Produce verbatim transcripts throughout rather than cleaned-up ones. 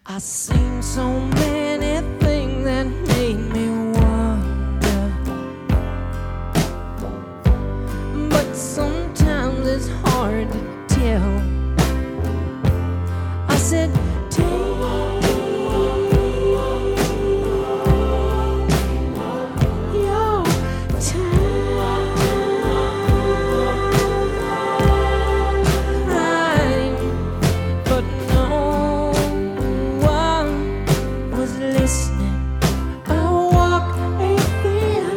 I seen so many things that made me wonder, but sometimes it's hard to tell. I said, take your time, but no one was listening. I walk a thin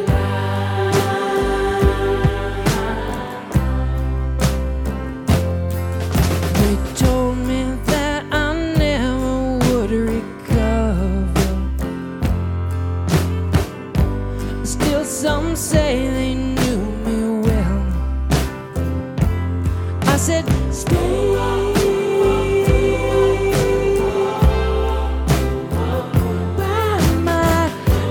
line. They told me that I never would recover. Still some say they knew me well. I said, stay by my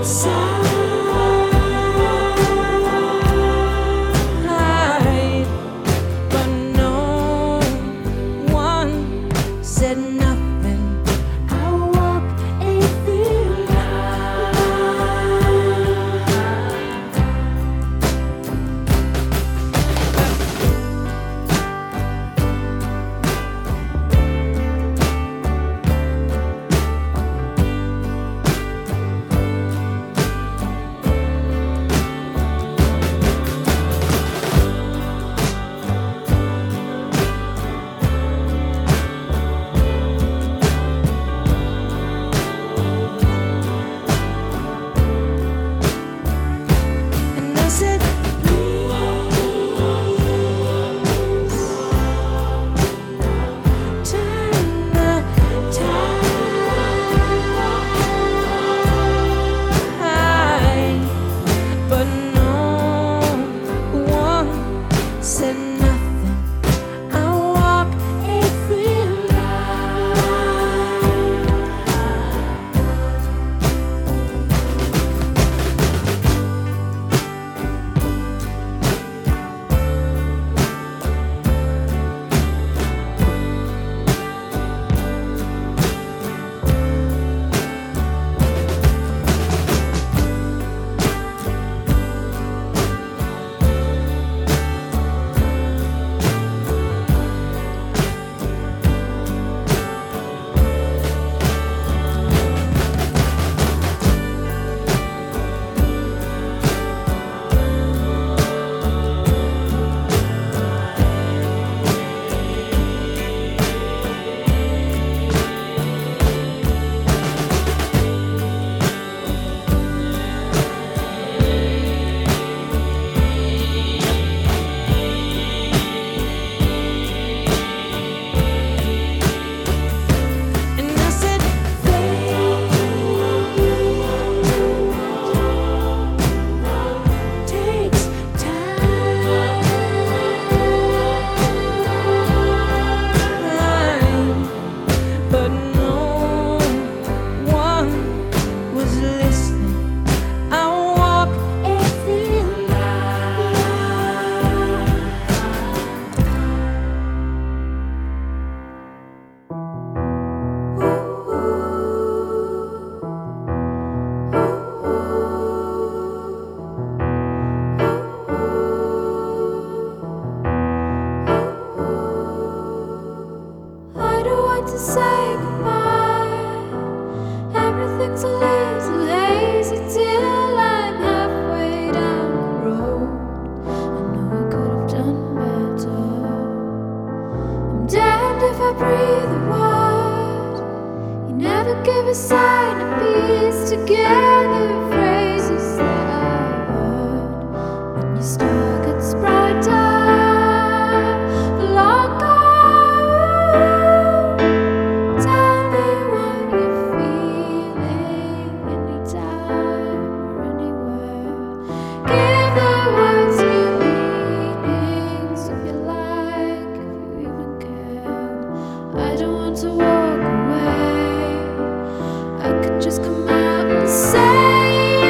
side, but no one said nothing. I walk a thin and I said, please turn the tide, but no one said nothing. I walk a thin and I said, faith takes time, but no one was listening. I walk a thin I don't want to say goodbye. Everything's a little hazy till I'm halfway down the road. I know I could have done better. I'm damned if I breathe a word. You never give a sign of peace together. Phrases that I heard when your star gets brighter. For long gone. Tell me what you're feeling anytime or anywhere. Give the words new meanings if you like, if you even care. I don't want to walk away. I could just come out and say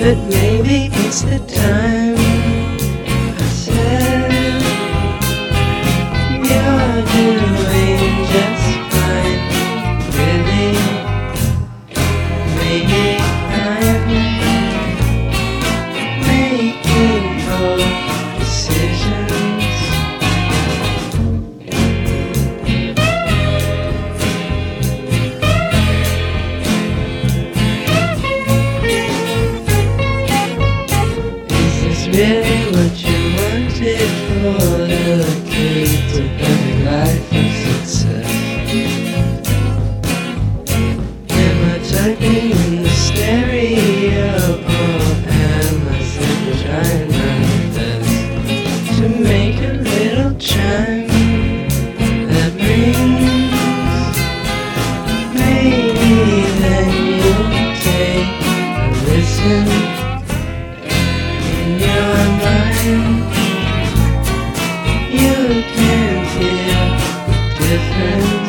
but maybe it's the time. I said you're doing just fine. Really, maybe I'm making poor decisions. Really what you wanted for the key to every life of success. Am I typing in the stereo or am I simply trying my best to make a little chime that rings? Maybe then you'll take a listen. You can't hear the difference.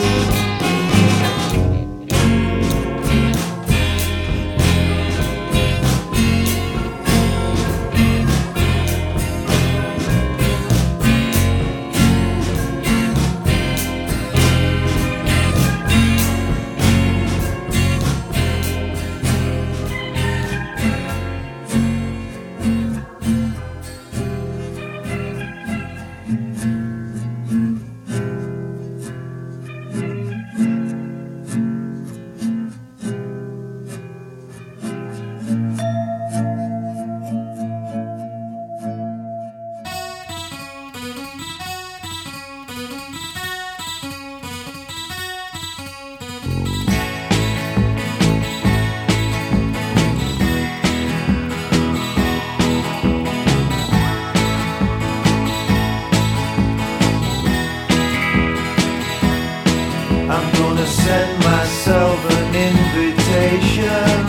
I'm gonna send myself an invitation.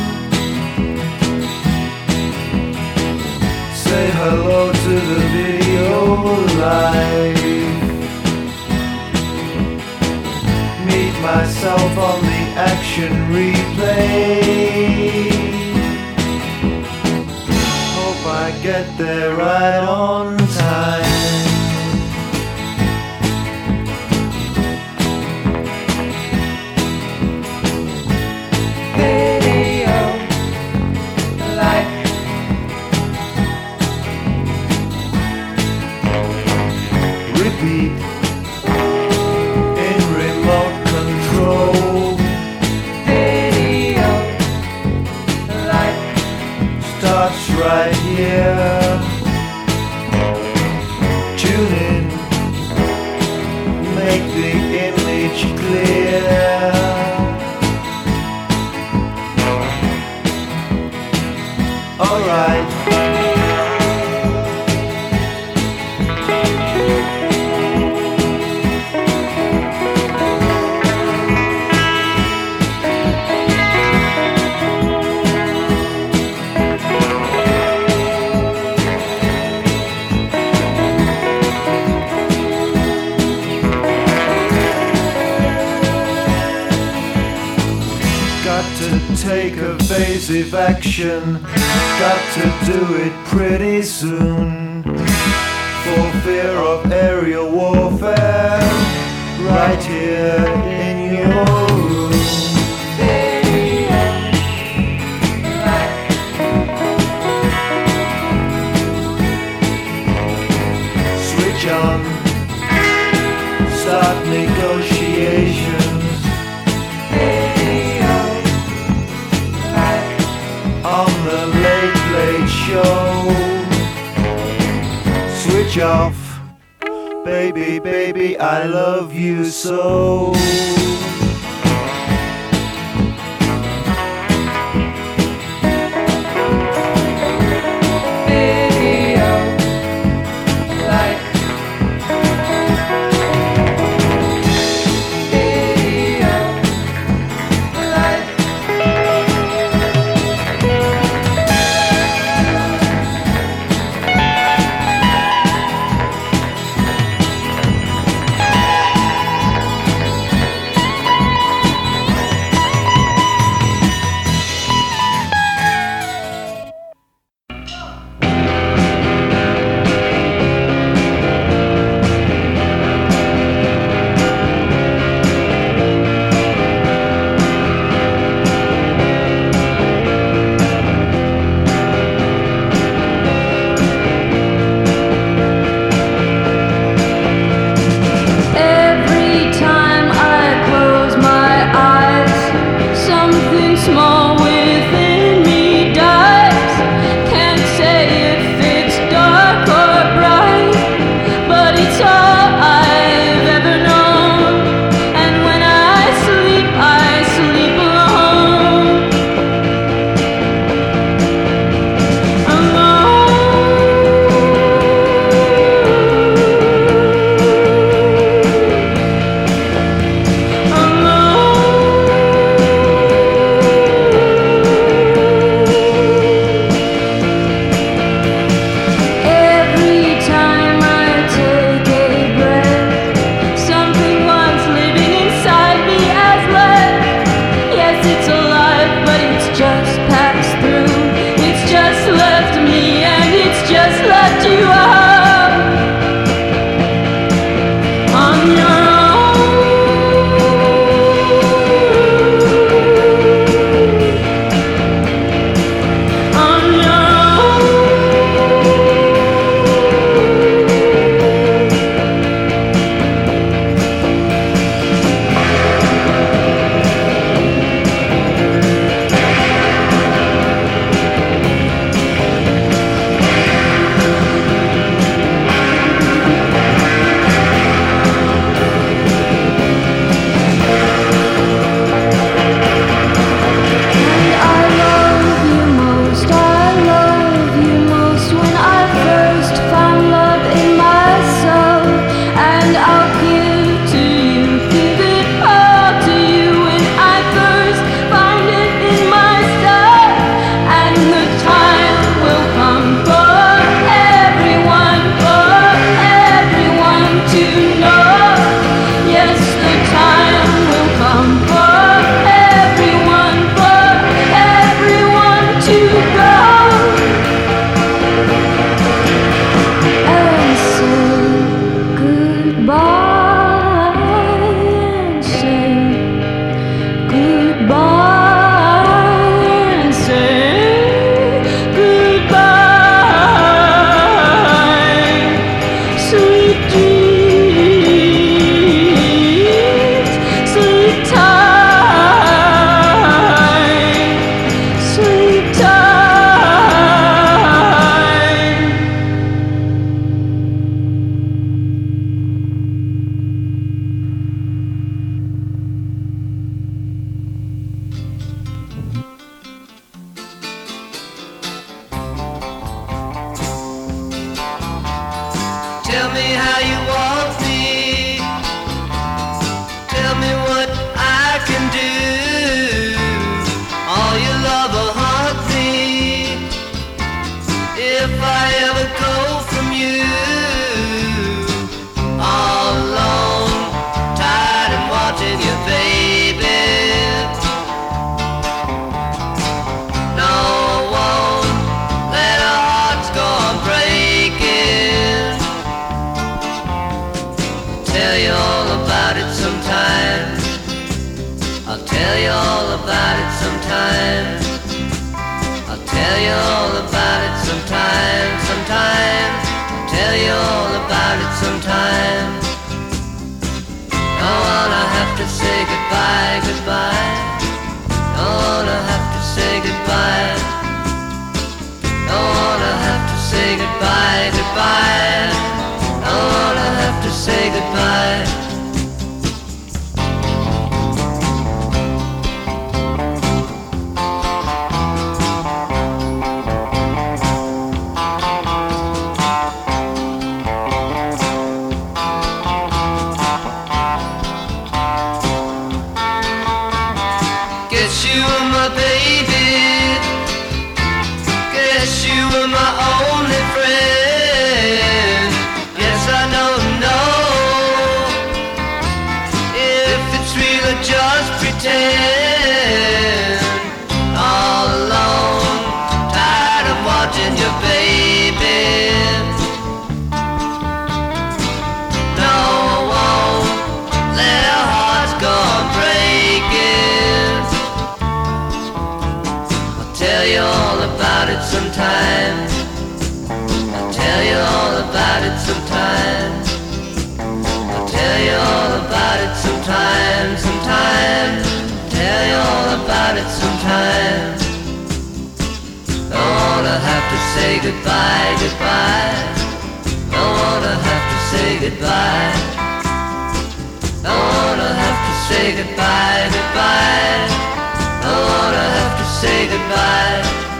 Say hello to the video live. Meet myself on the action replay. Hope I get there right on time. In remote control, video life starts right here. Tune in, make the image clear. Alright. Take evasive action, got to do it pretty soon. For fear of aerial warfare, right here in your room. Switch on, start negotiations. On the Late Late Show. Switch off, baby, baby, I love you so. Tell me how you want me. Tell me what I can do. All your love will haunt me if I ever go from you. All alone, tired and watching you, baby. No, I won't let our hearts go on breaking. Tell you all about it sometime. I'll tell you all about it sometime. I'll tell you all about it sometime, sometime. I'll tell you all about it sometime. Don't wanna have to say goodbye, goodbye. Don't wanna have to say goodbye. Don't wanna have to say goodbye, goodbye. Don't wanna have to say goodbye. Guess you were my baby. Guess you were my only friend. Yes, I don't know if it's real or just pretend. All alone, tired of watching you, baby. No, I won't let our hearts go on breaking. I'll tell you all about it sometime. I'll tell you all about it sometime. I'll tell you all about it sometime, sometime. Tell you all about it sometime. Don't wanna have to say goodbye, goodbye. Don't wanna have to say goodbye. Don't wanna have to say goodbye, goodbye. Don't wanna have to say goodbye.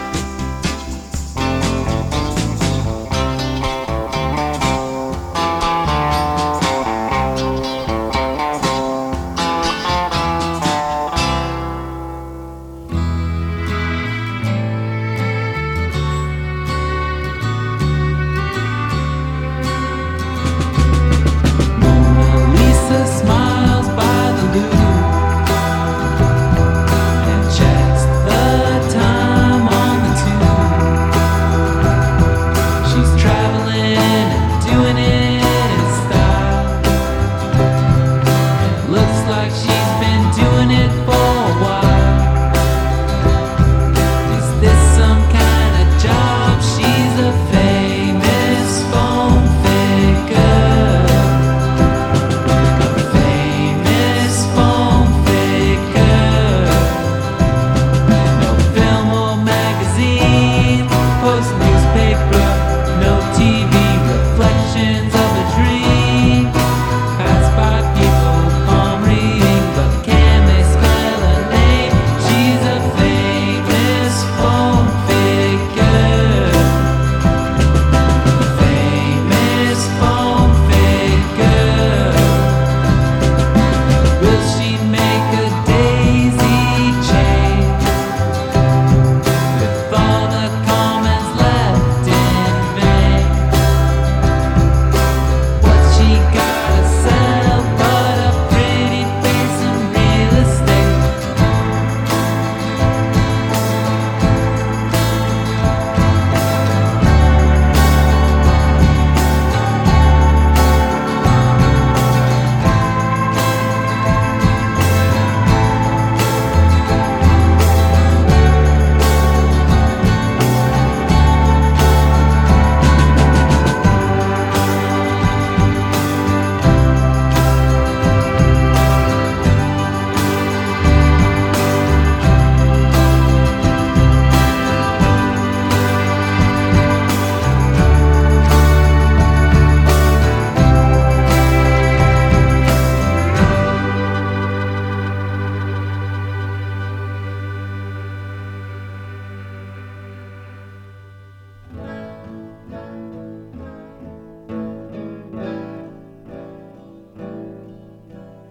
Mona Lisa smiles by the Louvre and checks the time on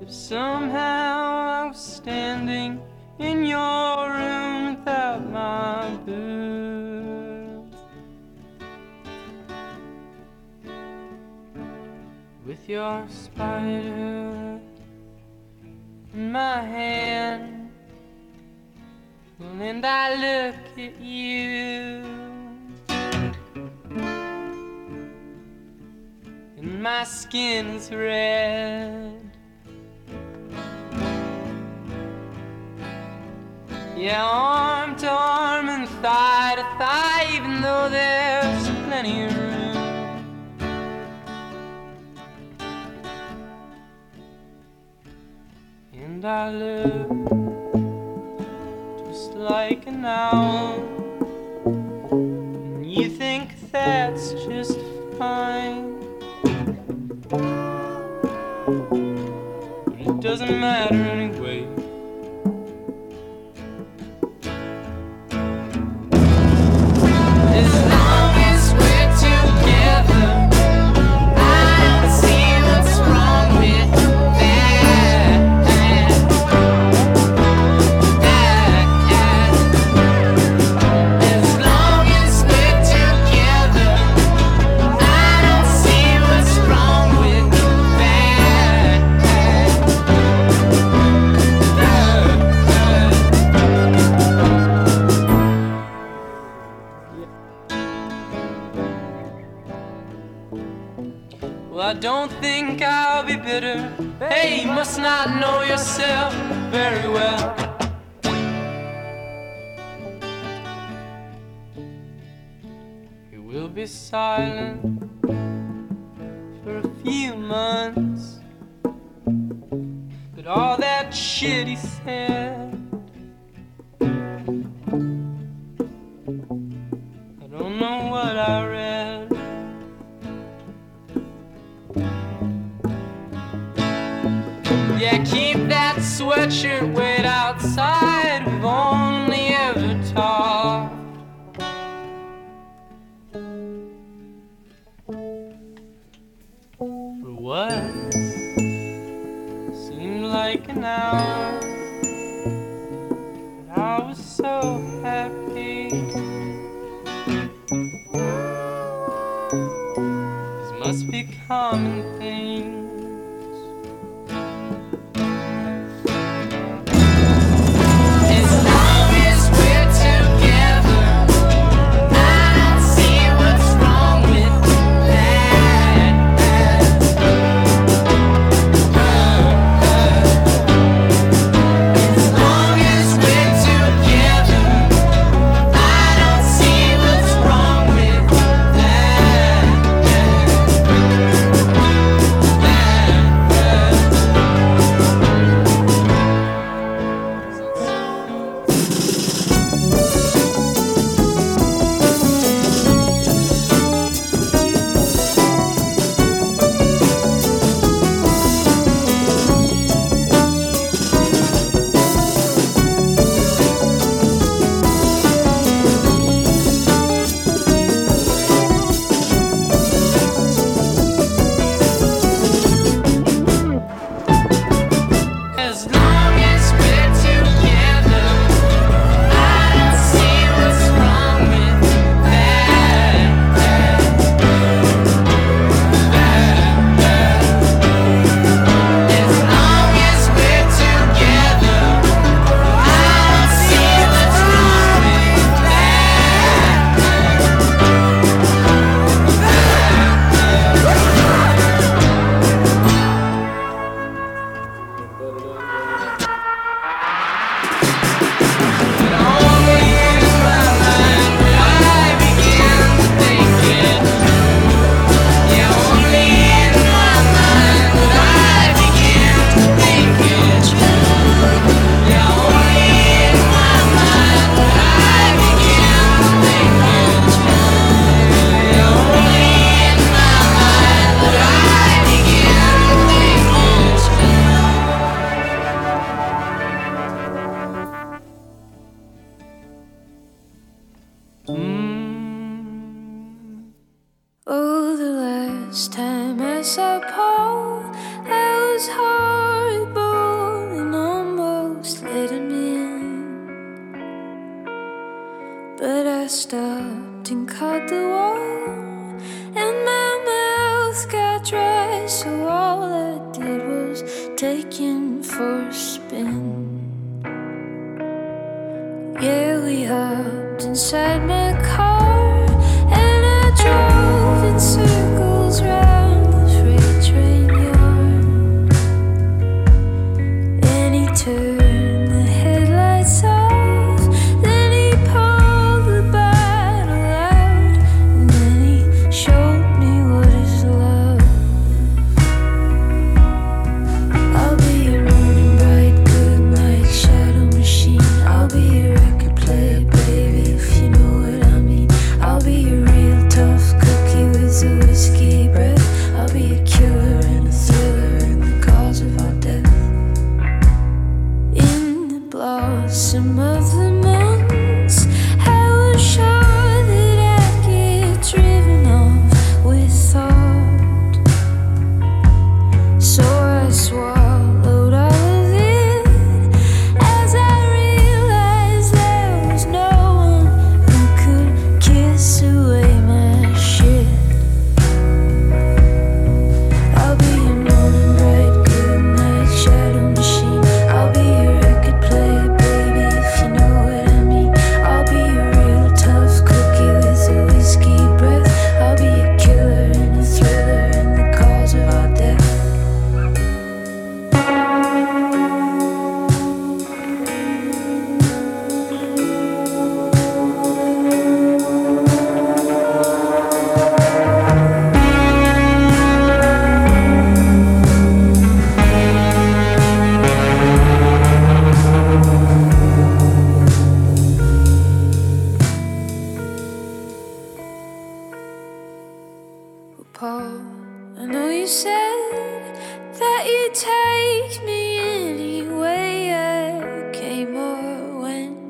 If somehow I was standing in your room without my boots, with your spider in my hand, well, and I look at you, and my skin is red. Yeah, arm to arm and thigh to thigh, even though there's plenty of room. And I look just like an owl, and you think that's just fine, but it doesn't matter anyway. Well, I don't think I'll be bitter. Hey, you must not know yourself very well. You will be silent for a few months, but all that shit he said, I don't know what I read. Yeah, keep that sweatshirt wait outside. We've only ever talked. For what seemed like an hour, but I was so happy. These must be common things. Oh, the last time I saw Paul, that was horrible. stopped and caught the wall, and my mouth got dry, so all I did was take him for a spin. Yeah, we hopped inside my car, and I drove in circles round the freight train yard. And he turned the headlights off, then he pulled the bottle out, and then he showed me what is love. I'll be your running bright, good night shadow machine. I'll be your record player, baby, if you know what I mean. I'll be your real tough cookie with a whiskey breath. I'll be a killer and a thriller and the cause of our death. In the blossom of the months, I was sure that I'd get driven off with thought. So I swallowed all of it as I realized there was no one who could kiss away my shit. I'll be your morning bright, good night shadow machine. I'll be your record player, baby, if you know what I mean. I'll be your real tough cookie with a whiskey breath. I'll be a killer and a thriller and the cause of our death. Paul, I know you said that you'd take me any way I came or went,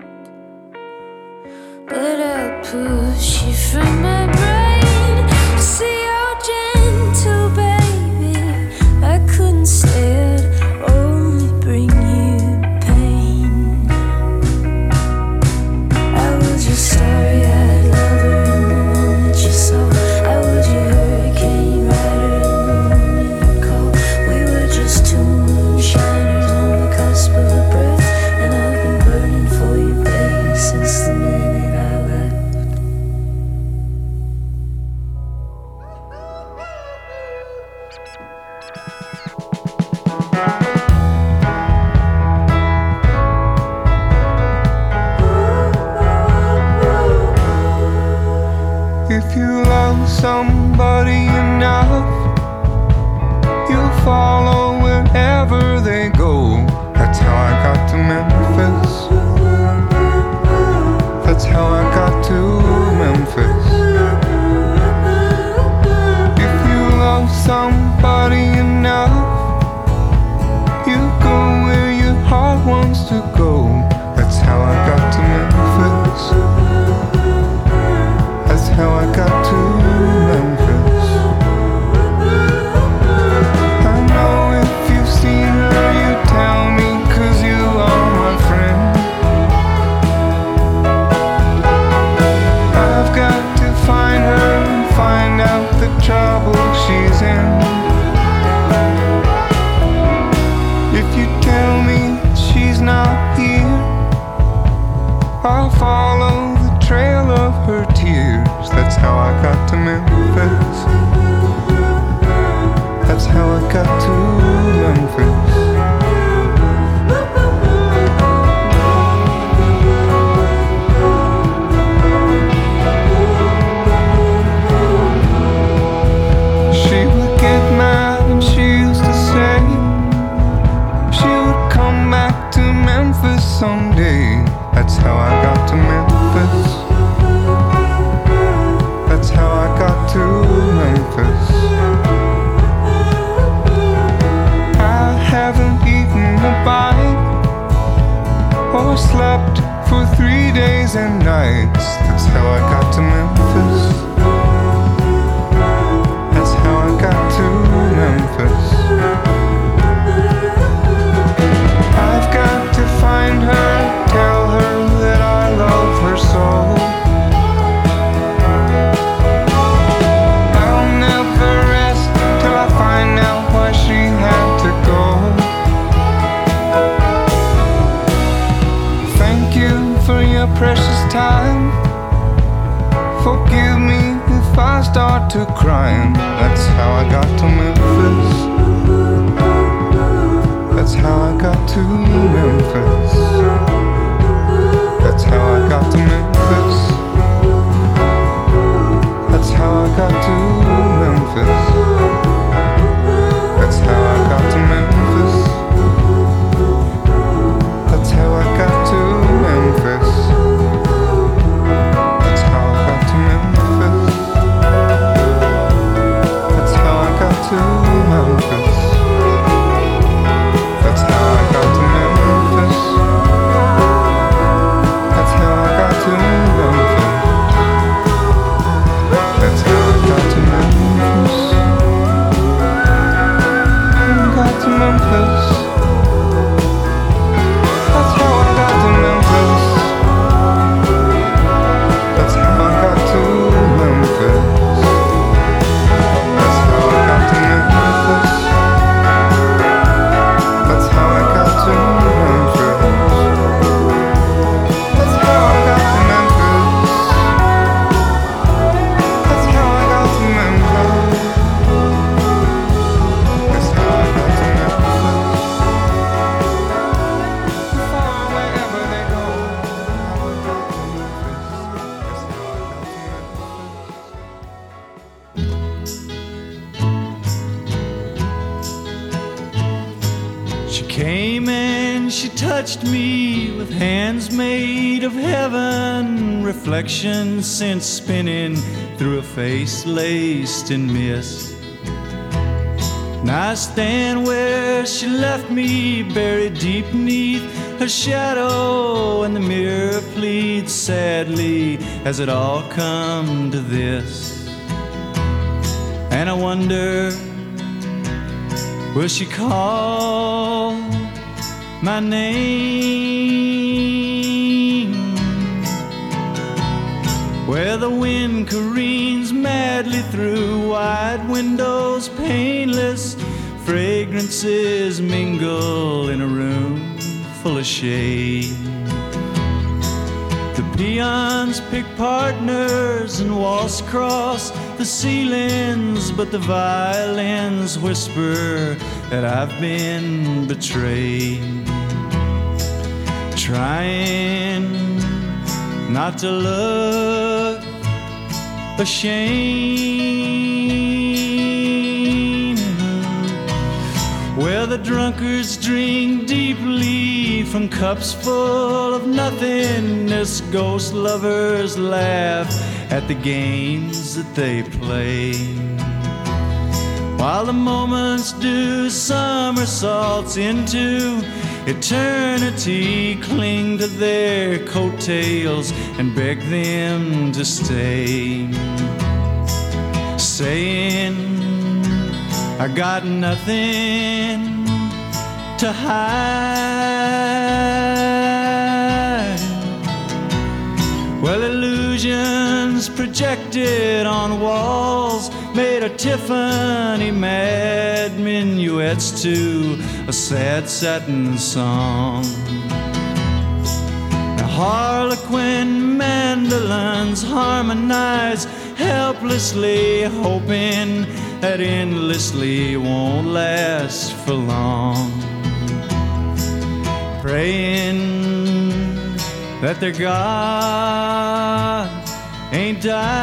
but I'll push you from my brain. See how gentle, baby, I couldn't say I'd only bring you pain. I was just sorry I'd love her in the moment you saw. I was your hurricane rider in the moment you called. We were just two moonshiners on the cusp of a breath, and I've been burning for you, baby, since the minute I left. If you love somebody enough, you'll follow wherever they go. That's how I got to Memphis. That's how I got to Memphis. If you love somebody enough, you go where your heart wants to go. That's how I got to Memphis. That's how I got to Memphis. I know if you've seen her, you tell me, 'cause you are my friend. I've got to find her and find out the trouble she's in. If you tell me she's not here, I'll follow the trail of her tears. That's how I got to Memphis. That's how I got to Memphis. She would get mad and she used to say she would come back to Memphis someday. That's how I got to Memphis. That's how I got to Memphis. if I start to crying. That's how I got to Memphis. That's how I got to Memphis. That's how I got to Memphis. That's how I got to Memphis. That's how I got to Memphis. That's how I got to Memphis. That's how I got to Memphis. That's how I got to Memphis. That's how I got to Memphis. That's how I got to Memphis. That's how I got to Memphis. I got to Memphis. That's how I got to Memphis. That's how I got to Memphis. That's how I got to Memphis. That's how I got to Memphis. That's how I got to Memphis. That's how I got to Memphis. That's how I got to Memphis. Far wherever they go, how I got to Memphis. That's how I got to Memphis. She came and she touched me with hands made of heaven, reflections sent spinning through a face laced in mist. And I stand where she left me, buried deep beneath her shadow, and the mirror pleads sadly, has it all come to this? And I wonder, will she call my name? Where the wind careens madly through wide windows, painless fragrances mingle in a room full of shade. The peons pick partners and waltz across the ceilings, but the violins whisper that I've been betrayed. Trying not to look ashamed, where the drunkards drink deeply from cups full of nothingness. Ghost lovers laugh at the games that they play, while the moments do somersaults into eternity, cling to their coattails and beg them to stay, saying, I got nothing to hide. Well, illusions projected on walls made a Tiffany mad minuets to a sad satin song. Now harlequin mandolins harmonize helplessly, hoping that endlessly won't last for long, praying that their God ain't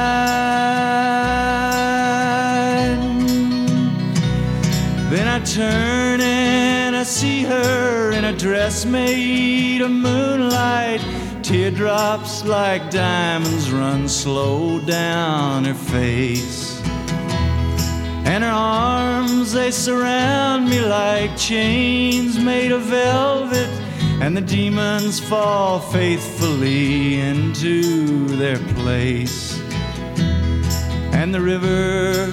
died. Then I turn and I see her in a dress made of moonlight. Teardrops like diamonds run slow down her face, and her arms, they surround me like chains made of velvet, and the demons fall faithfully into their place. And the river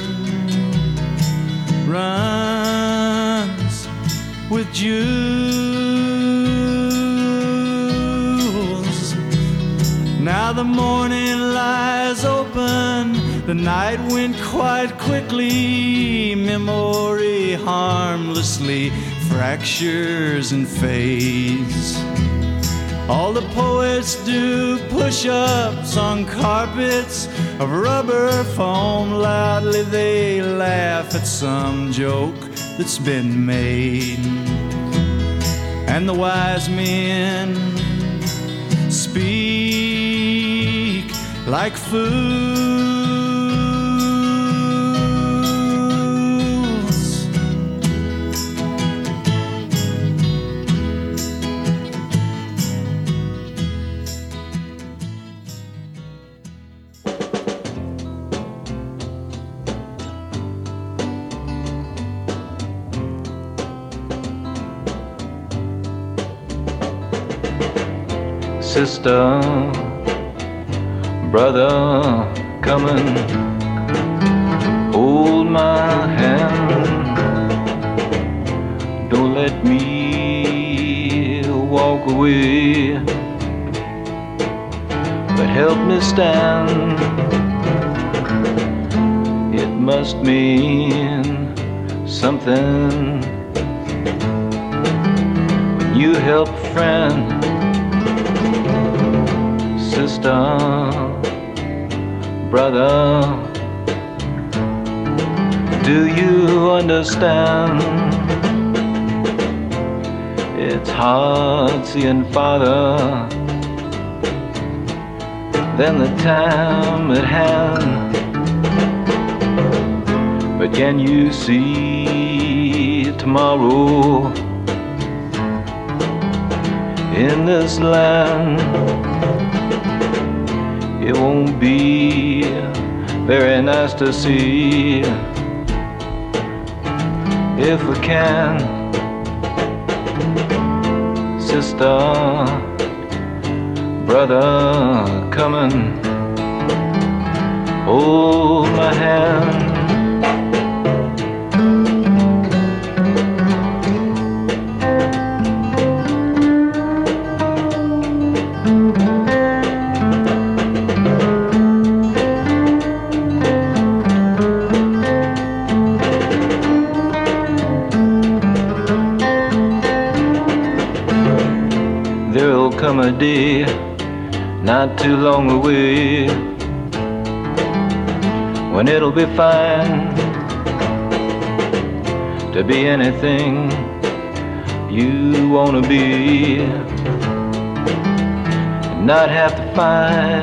runs with jewels. Now the morning lies open, the night went quite quickly, memory harmlessly fractures and fades. All the poets do push-ups on carpets of rubber foam. Loudly they laugh at some joke that's been made. And the wise men speak like fools. Sister, brother, come and hold my hand. Don't let me walk away, but help me stand. It must mean something when you help a friend. Sister, brother, do you understand? It's hard seeing farther than the time at hand. But can you see tomorrow in this land? It won't be very nice to see if we can. Sister, brother, come and hold my hand. Come a day, not too long away, when it'll be fine to be anything you wanna be, and not have to fight.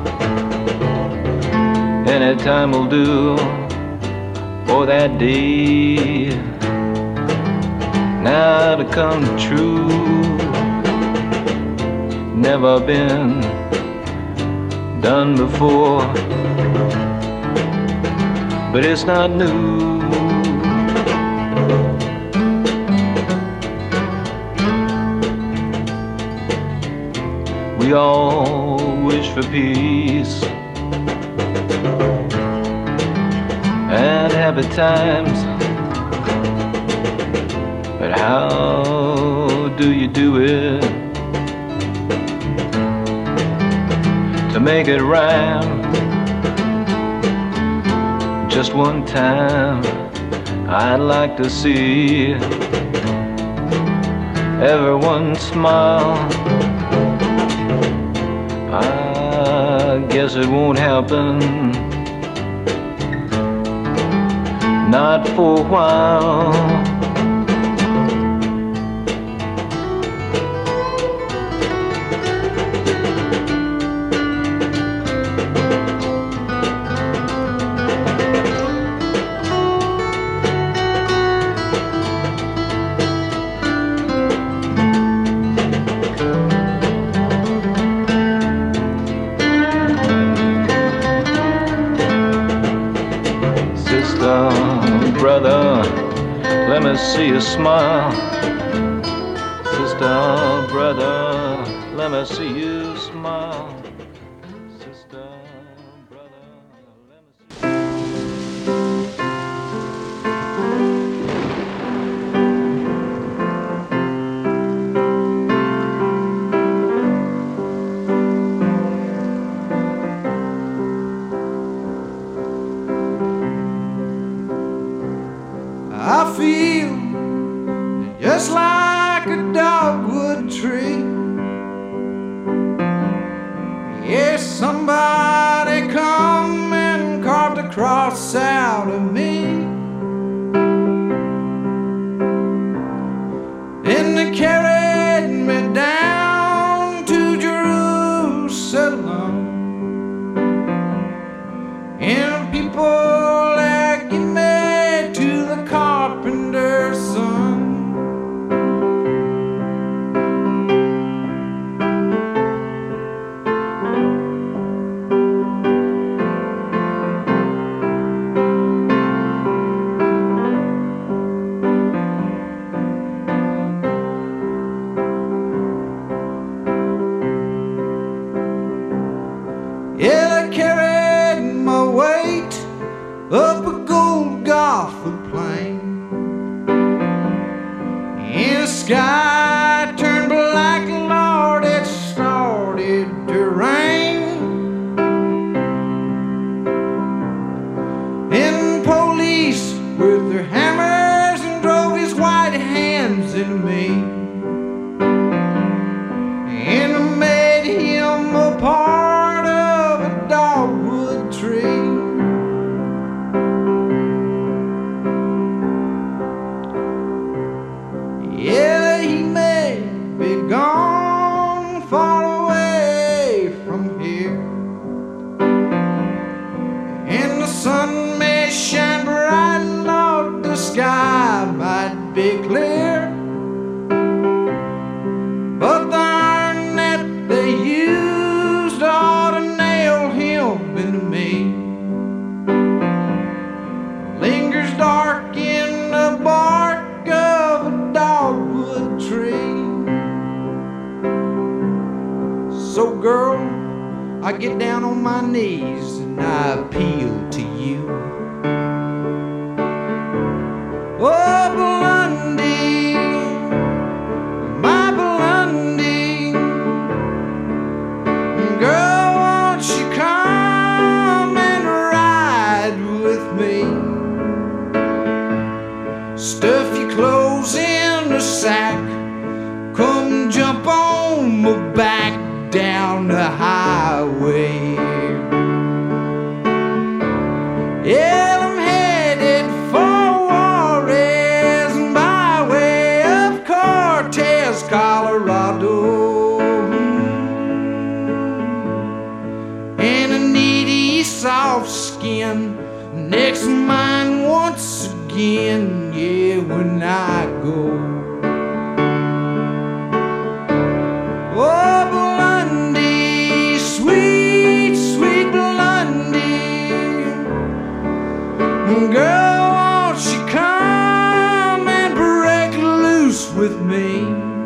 Any time will do for that day now to come true. Never been done before, but it's not new. We all wish for peace and happy times, but how do you do it to make it rhyme? Just one time I'd like to see everyone smile. I guess it won't happen, not for a while. Brother, let me see you smile. Sister, brother, let me see you smile. Sister, brother, let me see I feel just like a dogwood tree cross out of me. And they carried me down to Jerusalem. And people that get me to the carpenter's son. Yeah, they carried my weight up a Golgotha plain. And the sky turned black, Lord, it started to rain. And police with their hammers and drove his white hands into me. And I made him a part of a dogwood tree. Yeah, he may be gone far away from here, and the sun may shine bright, Lord, the sky might be clear, but the iron that they used ought to nail him into me lingers dark in the bark of a dogwood tree. So girl, I get down on my knees and I appeal to you. Oh, Blondie, my Blondie, girl, won't you come and ride with me? Stuff your clothes in a sack, come jump on my back down the highway. Yeah, I'm headed for Juarez by way of Cortez, Colorado. And a needy soft skin next to mine once again, yeah, when I go. Oh, Blondie, sweet, sweet Blondie, girl, won't you come and break loose with me?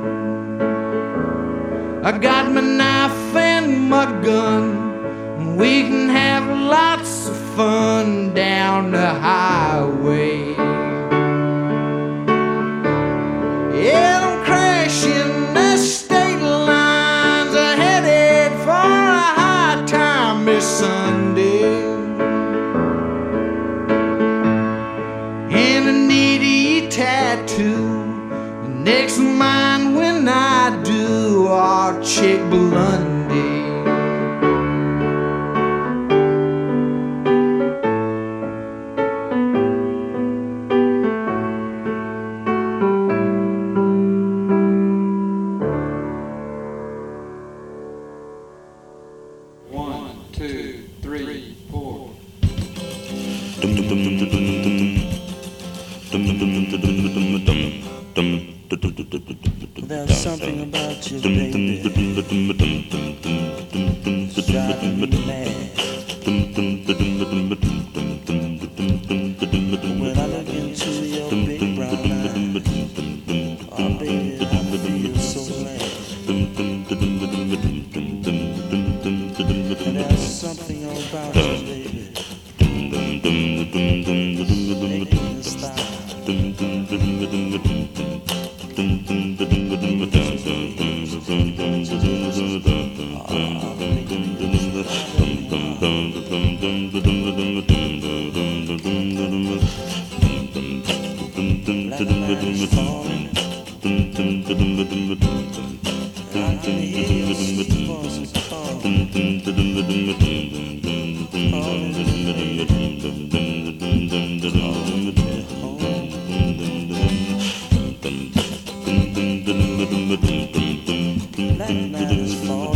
I got my knife and my gun, we can have lots of fun down the highway. Yeah, I'm crashing the state lines, I'm headed for a high time this Sunday. And a needy tattoo next to mine when I do our chick Blondie. There's something about you, baby, it's driving me mad. When I look into your big brown eyes, oh baby, I feel so glad. And there's something about you, baby, making the style. Calling, calling. black night is falling.